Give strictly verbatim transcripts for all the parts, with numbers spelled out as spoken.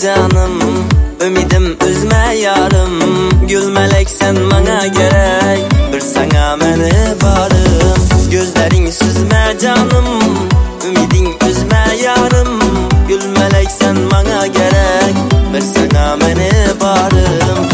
canım, ümidim üzme yarım. Gülmelek sen bana gerek, bir sana meni barım. Gözlerin süzme canım, ümidin üzme yarım. Gülmelek sen bana gerek, bir sana meni barım.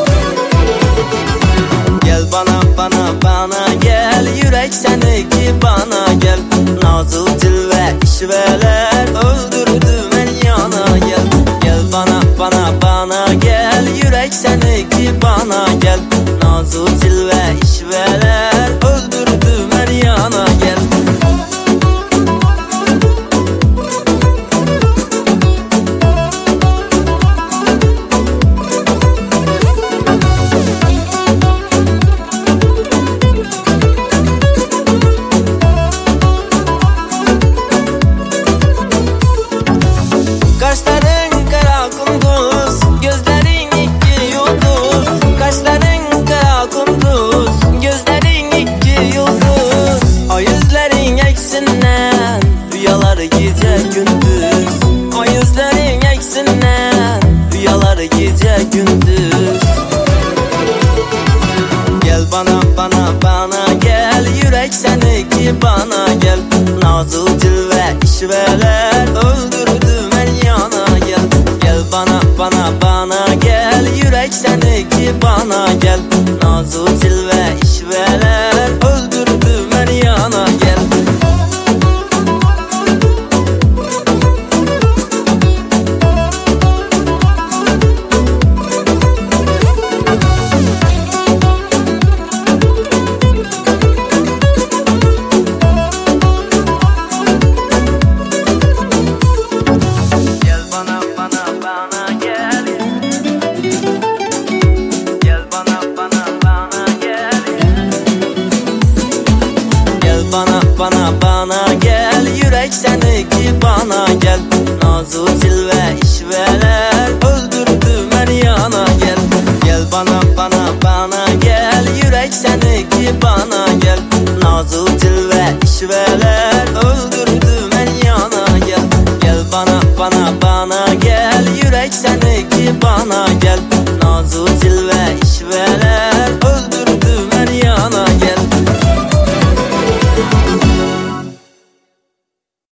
Gel bana bana bana gel, yürek seniki bana gel. Nazıl dil ve işveler öldürdü beni yana gel. Gel bana bana bana gel, yürek seniki bana gel. Nazıl dil ve işveler öldürdü beni yana gel. Kaşların kara kunduz, gözlerin iki yıldız. Kaşların kara kunduz, gözlerin iki yıldız. O yüzlerin eksinden, rüyalar gece gündüz. O yüzlerin eksinden, rüyalar gece gündüz. Gel bana bana bana gel, yürek seniki bana gel. Nazıl dil ve işveler öldürdü beni yana gel. Gel bana bana bana gel, yürek seniki bana gel. Nazıl dil ve işveler öldürdü beni yana gel. Bana bana bana gel, yürek seniki bana gel. Nazıl dil ve işveler öldürdü beni yana gel. Gel bana bana bana gel, yürek seniki bana gel. Nazıl dil ve işveler öldürdü beni yana gel. Gel bana bana bana gel, yürek seniki bana gel. Nazıl dil ve işveler